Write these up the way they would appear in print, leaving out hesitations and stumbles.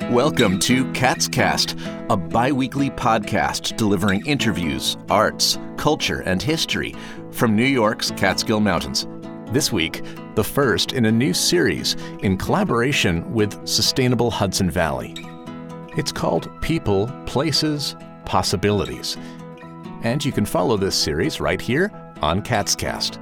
Welcome to Cat's Cast, a bi-weekly podcast delivering interviews, arts, culture, and history from New York's Catskill Mountains. This week, the first in a new series in collaboration with Sustainable Hudson Valley. It's called People, Places, Possibilities. And you can follow this series right here on Cat's Cast.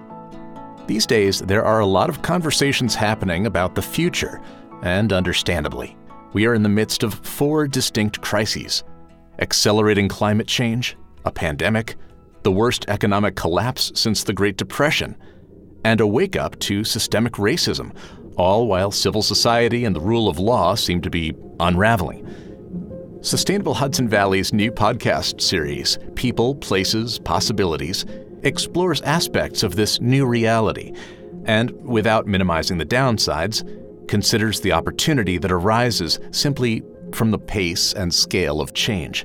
These days, there are a lot of conversations happening about the future, and understandably, we are in the midst of 4 distinct crises: accelerating climate change, a pandemic, the worst economic collapse since the Great Depression, and a wake-up to systemic racism, all while civil society and the rule of law seem to be unraveling. Sustainable Hudson Valley's new podcast series, People, Places, Possibilities, explores aspects of this new reality and, without minimizing the downsides, considers the opportunity that arises simply from the pace and scale of change.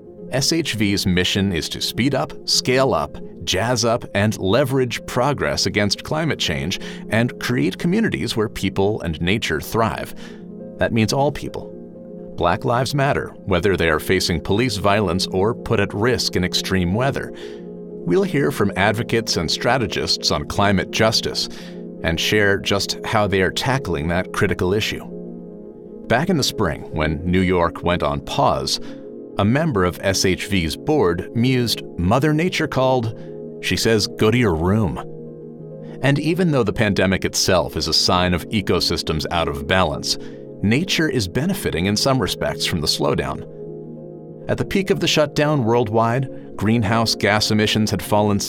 SHV's mission is to speed up, scale up, jazz up, and leverage progress against climate change and create communities where people and nature thrive. That means all people. Black Lives Matter, whether they are facing police violence or put at risk in extreme weather. We'll hear from advocates and strategists on climate justice and share just how they are tackling that critical issue. Back in the spring, when New York went on pause, a member of SHV's board mused, "Mother Nature called. She says, go to your room." And even though the pandemic itself is a sign of ecosystems out of balance, nature is benefiting in some respects from the slowdown. At the peak of the shutdown worldwide, greenhouse gas emissions had fallen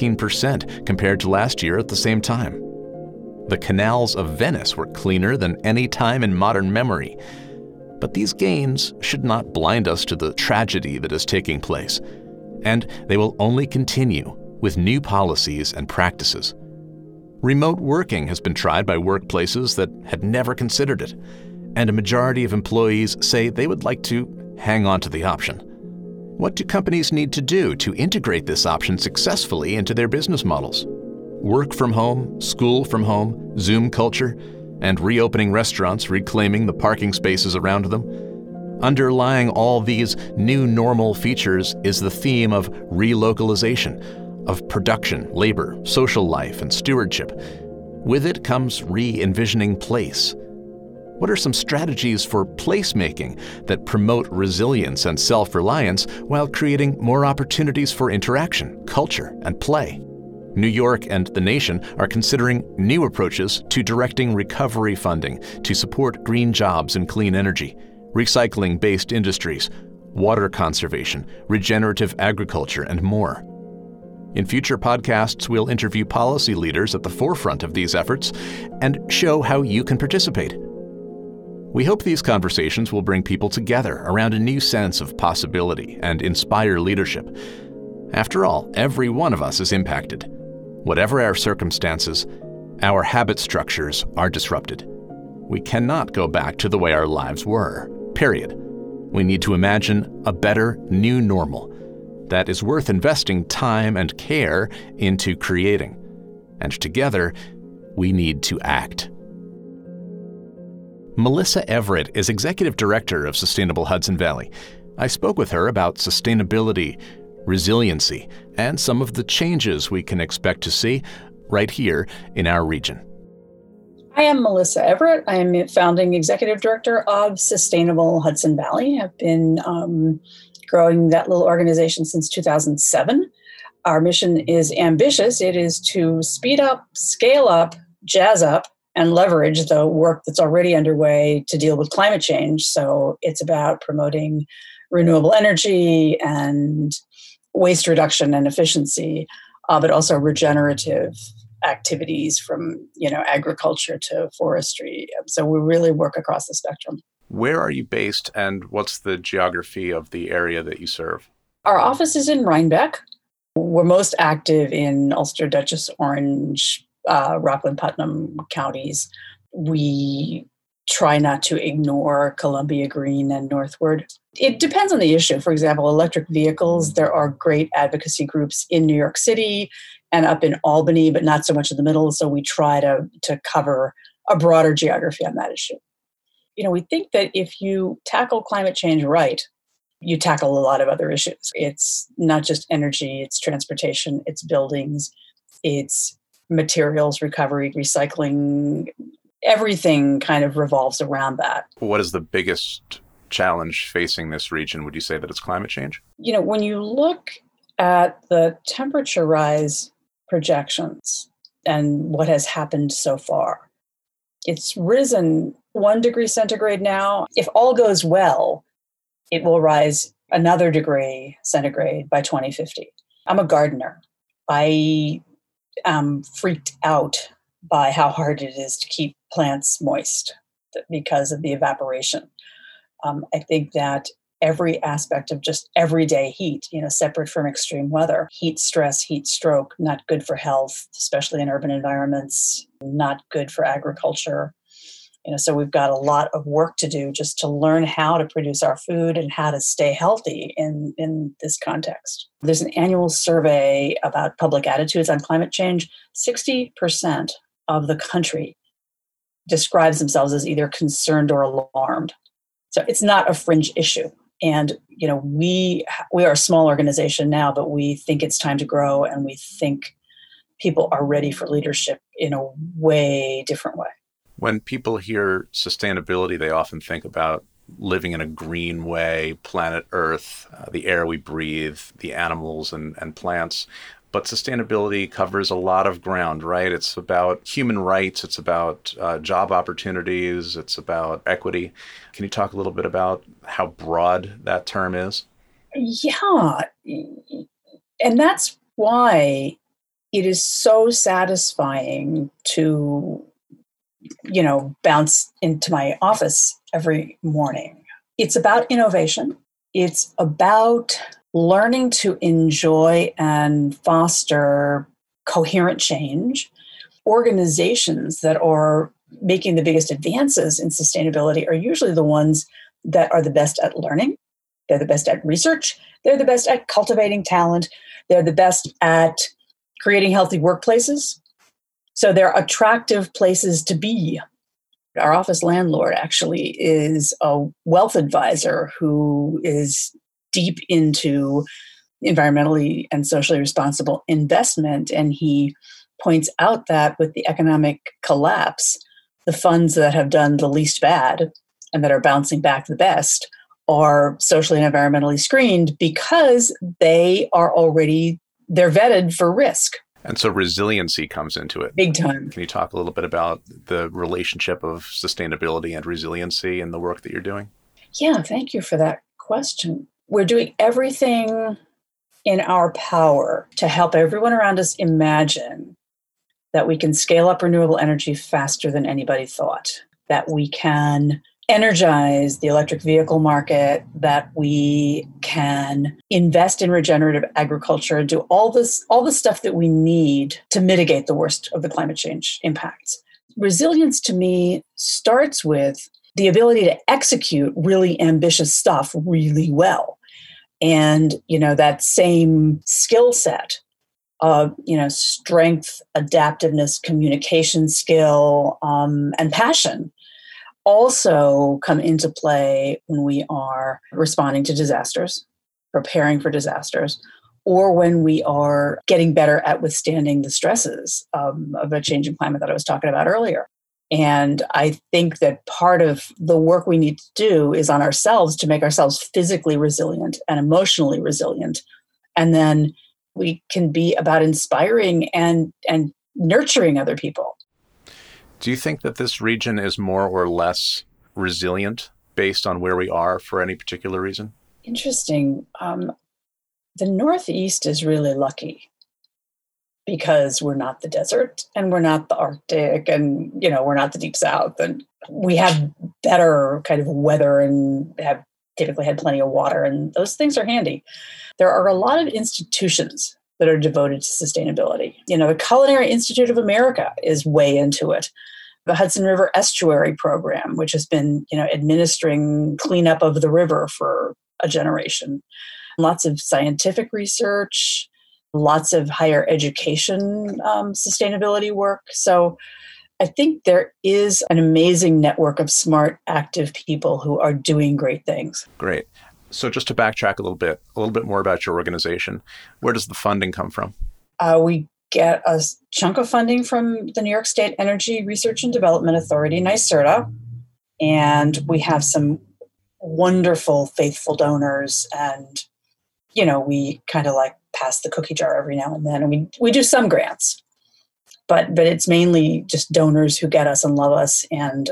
17% compared to last year at the same time. The canals of Venice were cleaner than any time in modern memory. But these gains should not blind us to the tragedy that is taking place, and they will only continue with new policies and practices. Remote working has been tried by workplaces that had never considered it, and a majority of employees say they would like to hang on to the option. What do companies need to do to integrate this option successfully into their business models? Work from home, school from home, Zoom culture, and reopening restaurants, reclaiming the parking spaces around them. Underlying all these new normal features is the theme of relocalization, of production, labor, social life, and stewardship. With it comes re-envisioning place. What are some strategies for placemaking that promote resilience and self-reliance while creating more opportunities for interaction, culture, and play? New York and the nation are considering new approaches to directing recovery funding to support green jobs and clean energy, recycling-based industries, water conservation, regenerative agriculture, and more. In future podcasts, we'll interview policy leaders at the forefront of these efforts and show how you can participate. We hope these conversations will bring people together around a new sense of possibility and inspire leadership. After all, every one of us is impacted. Whatever our circumstances, our habit structures are disrupted. We cannot go back to the way our lives were, period. We need to imagine a better new normal that is worth investing time and care into creating. And together, we need to act. Melissa Everett is Executive Director of Sustainable Hudson Valley. I spoke with her about sustainability, resiliency, and some of the changes we can expect to see right here in our region. I am Melissa Everett. I am founding executive director of Sustainable Hudson Valley. I've been growing that little organization since 2007. Our mission is ambitious. It is to speed up, scale up, jazz up, and leverage the work that's already underway to deal with climate change. So it's about promoting renewable energy and waste reduction and efficiency, but also regenerative activities from, agriculture to forestry. So we really work across the spectrum. Where are you based, and what's the geography of the area that you serve? Our office is in Rhinebeck. We're most active in Ulster, Dutchess, Orange, Rockland, Putnam counties. We try not to ignore Columbia Green and northward. It depends on the issue. For example, electric vehicles, there are great advocacy groups in New York City and up in Albany, but not so much in the middle. So we try to cover a broader geography on that issue. We think that if you tackle climate change right, you tackle a lot of other issues. It's not just energy, it's transportation, it's buildings, it's materials recovery, recycling. Everything kind of revolves around that. What is the biggest challenge facing this region? Would you say that it's climate change? When you look at the temperature rise projections and what has happened so far, it's risen 1 degree centigrade now. If all goes well, it will rise another degree centigrade by 2050. I'm a gardener. I am freaked out by how hard it is to keep plants moist because of the evaporation. I think that every aspect of just everyday heat, separate from extreme weather, heat stress, heat stroke, not good for health, especially in urban environments, not good for agriculture. So we've got a lot of work to do just to learn how to produce our food and how to stay healthy in this context. There's an annual survey about public attitudes on climate change. 60% of the country describes themselves as either concerned or alarmed. So it's not a fringe issue. And, we are a small organization now, but we think it's time to grow, and we think people are ready for leadership in a way different way. When people hear sustainability, they often think about living in a green way, planet Earth, the air we breathe, the animals and plants. But sustainability covers a lot of ground, right? It's about human rights. It's about job opportunities. It's about equity. Can you talk a little bit about how broad that term is? Yeah. And that's why it is so satisfying to bounce into my office every morning. It's about innovation. It's about learning to enjoy and foster coherent change. Organizations that are making the biggest advances in sustainability are usually the ones that are the best at learning. They're the best at research. They're the best at cultivating talent. They're the best at creating healthy workplaces. So they're attractive places to be. Our office landlord actually is a wealth advisor who is deep into environmentally and socially responsible investment. And he points out that with the economic collapse, the funds that have done the least bad and that are bouncing back the best are socially and environmentally screened because they're vetted for risk. And so resiliency comes into it. Big time. Can you talk a little bit about the relationship of sustainability and resiliency in the work that you're doing? Yeah, thank you for that question. We're doing everything in our power to help everyone around us imagine that we can scale up renewable energy faster than anybody thought, that we can energize the electric vehicle market, that we can invest in regenerative agriculture, do all the stuff that we need to mitigate the worst of the climate change impacts. Resilience to me starts with the ability to execute really ambitious stuff really well. And, that same skill set of, strength, adaptiveness, communication skill, and passion also come into play when we are responding to disasters, preparing for disasters, or when we are getting better at withstanding the stresses of a changing climate that I was talking about earlier. And I think that part of the work we need to do is on ourselves to make ourselves physically resilient and emotionally resilient. And then we can be about inspiring and nurturing other people. Do you think that this region is more or less resilient based on where we are for any particular reason? Interesting. The Northeast is really lucky because we're not the desert and we're not the Arctic and, we're not the Deep South. And we have better kind of weather and have typically had plenty of water, and those things are handy. There are a lot of institutions that are devoted to sustainability. The Culinary Institute of America is way into it. The Hudson River Estuary Program, which has been, administering cleanup of the river for a generation. Lots of scientific research, lots of higher education sustainability work. So I think there is an amazing network of smart, active people who are doing great things. Great. So just to backtrack a little bit more about your organization, where does the funding come from? We get a chunk of funding from the New York State Energy Research and Development Authority, NYSERDA, and we have some wonderful, faithful donors, and we kind of like pass the cookie jar every now and then, and we do some grants, but it's mainly just donors who get us and love us, and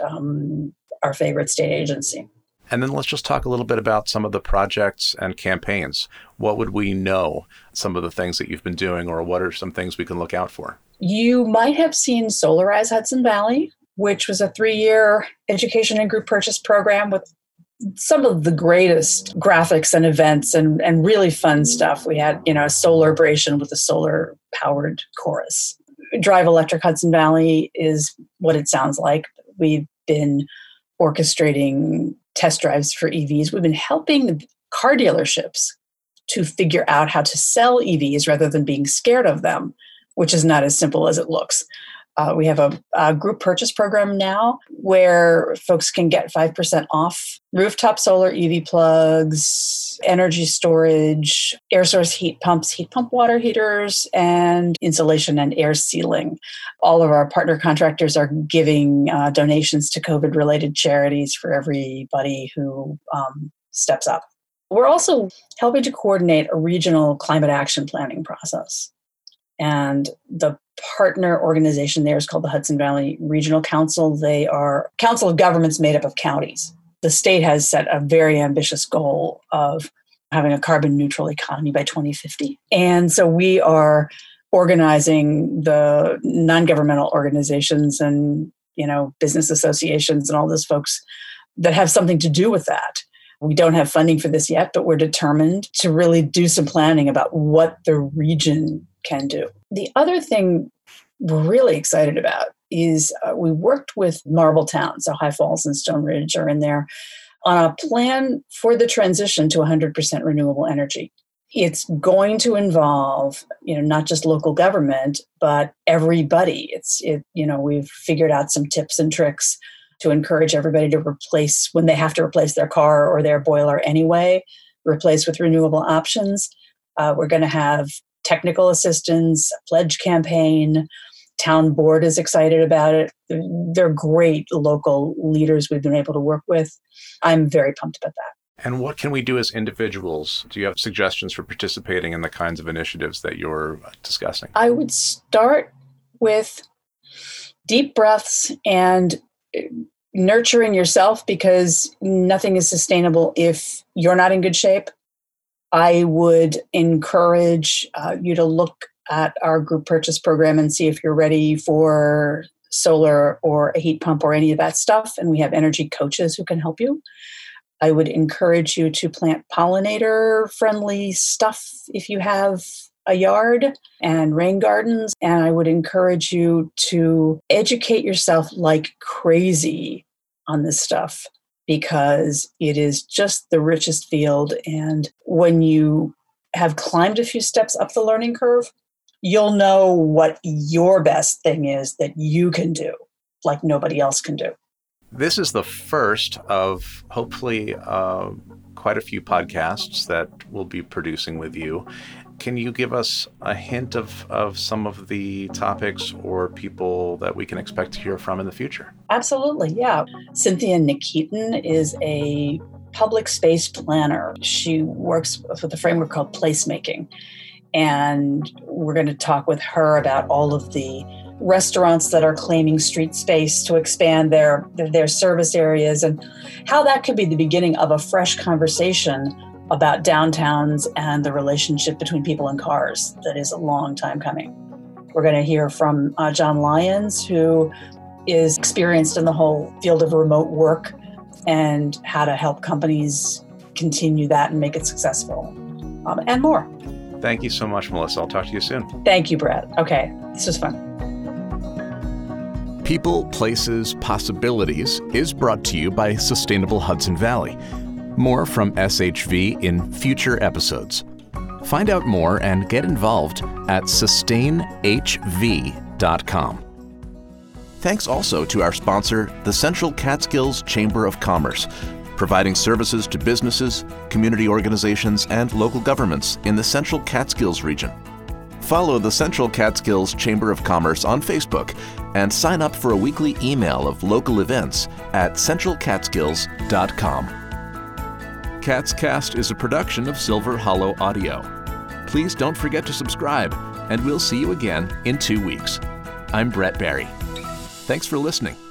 our favorite state agency. And then let's just talk a little bit about some of the projects and campaigns. What would we know, some of the things that you've been doing, or what are some things we can look out for? You might have seen Solarize Hudson Valley, which was a 3-year education and group purchase program with some of the greatest graphics and events and really fun stuff. We had, a Solarbration with a solar-powered chorus. Drive Electric Hudson Valley is what it sounds like. We've been orchestrating test drives for EVs. We've been helping car dealerships to figure out how to sell EVs rather than being scared of them, which is not as simple as it looks. We have a group purchase program now where folks can get 5% off rooftop solar, EV plugs, energy storage, air source heat pumps, heat pump water heaters, and insulation and air sealing. All of our partner contractors are giving donations to COVID-related charities for everybody who steps up. We're also helping to coordinate a regional climate action planning process. And the partner organization there is called the Hudson Valley Regional Council. They are a council of governments made up of counties. The state has set a very ambitious goal of having a carbon neutral economy by 2050. And so we are organizing the non-governmental organizations and, business associations and all those folks that have something to do with that. We don't have funding for this yet, but we're determined to really do some planning about what the region can do. The other thing we're really excited about is we worked with Marbletown, so High Falls and Stone Ridge are in there, on a plan for the transition to 100% renewable energy. It's going to involve, not just local government, but everybody. We've figured out some tips and tricks to encourage everybody to replace, when they have to replace their car or their boiler anyway, replace with renewable options. We're going to have technical assistance, a pledge campaign. Town board is excited about it. They're great local leaders we've been able to work with. I'm very pumped about that. And what can we do as individuals? Do you have suggestions for participating in the kinds of initiatives that you're discussing? I would start with deep breaths and nurturing yourself, because nothing is sustainable if you're not in good shape. I would encourage you to look at our group purchase program and see if you're ready for solar or a heat pump or any of that stuff. And we have energy coaches who can help you. I would encourage you to plant pollinator-friendly stuff if you have a yard, and rain gardens. And I would encourage you to educate yourself like crazy on this stuff, because it is just the richest field. And when you have climbed a few steps up the learning curve, you'll know what your best thing is that you can do, like nobody else can do. This is the first of hopefully quite a few podcasts that we'll be producing with you. Can you give us a hint of some of the topics or people that we can expect to hear from in the future? Absolutely, yeah. Cynthia Nikitin is a public space planner. She works with a framework called placemaking. And we're going to talk with her about all of the restaurants that are claiming street space to expand their service areas, and how that could be the beginning of a fresh conversation about downtowns and the relationship between people and cars that is a long time coming. We're going to hear from John Lyons, who is experienced in the whole field of remote work and how to help companies continue that and make it successful, and more. Thank you so much, Melissa. I'll talk to you soon. Thank you, Brett. Okay, this was fun. People, Places, Possibilities is brought to you by Sustainable Hudson Valley. More from SHV in future episodes. Find out more and get involved at sustainhv.com. Thanks also to our sponsor, the Central Catskills Chamber of Commerce, providing services to businesses, community organizations, and local governments in the Central Catskills region. Follow the Central Catskills Chamber of Commerce on Facebook and sign up for a weekly email of local events at centralcatskills.com. CatsCast is a production of Silver Hollow Audio. Please don't forget to subscribe, and we'll see you again in 2 weeks. I'm Brett Barry. Thanks for listening.